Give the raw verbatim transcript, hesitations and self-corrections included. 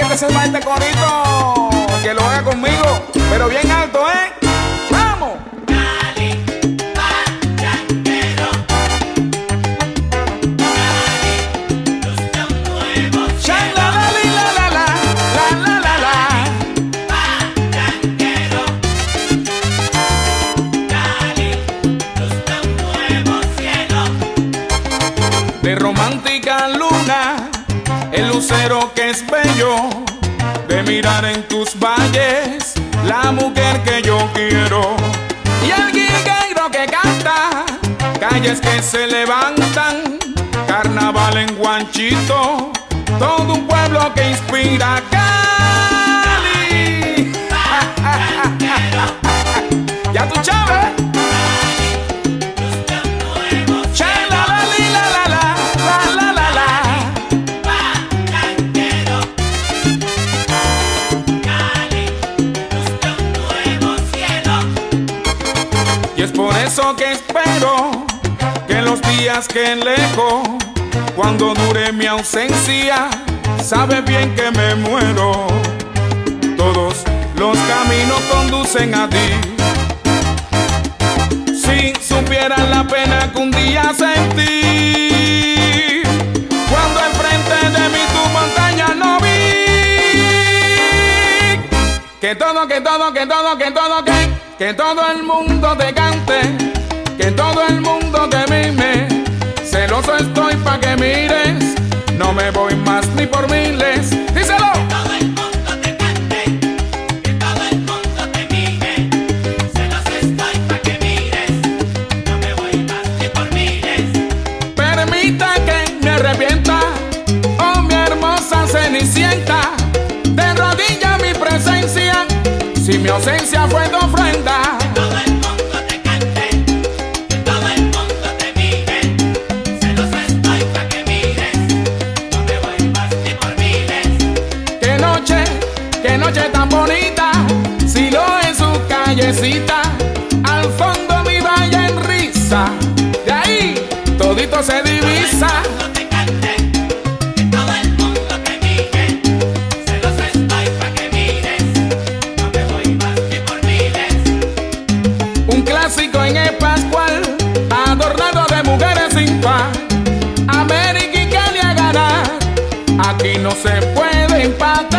que sepa este corito, que lo haga conmigo, pero bien alto, ¿eh? ¡Vamos! Cali, pachanguero. Cali, gusta un nuevo cielo. La la la la la la la la la. Pachanguero. Cali, gusta un nuevo cielo. De romántica luna, el lucero que es bello, de mirar en tus valles la mujer que yo quiero, y el guirigueiro que canta, calles que se levantan, carnaval en Guanchito, todo un pueblo que inspira. Cali, ya tú Chávez. Y es por eso que espero que los días queden lejos, cuando dure mi ausencia, sabe bien que me muero. Todos los caminos conducen a ti. Si supieran la pena que un día sentí, cuando enfrente de mí tu montaña no vi. Que todo, que todo, que todo, que todo, que Que todo el mundo te cante, que todo el mundo te mime. Celoso estoy pa' que mires, no me voy más ni por miles. ¡Díselo! Que todo el mundo te cante, que todo el mundo te mime. Celoso estoy pa' que mires, no me voy más ni por miles. Permita que me arrepienta, oh mi hermosa cenicienta, de rodilla mi presencia, si mi ausencia fue tu ofrenda. Que todo el mundo te cante, que todo el mundo te mime. Celoso estoy pa' que mires, no me voy más ni por miles. Qué noche, qué noche tan bonita, si lo en su callecita, al fondo mi valle en risa, de ahí todito se divisa. Un clásico en el Pascual, adornado de mujeres sin par. América y Cali a ganar, aquí no se puede empatar.